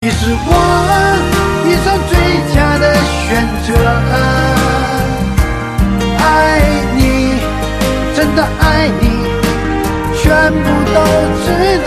你是我一生最佳的选择，爱你，真的爱你，全部都值得。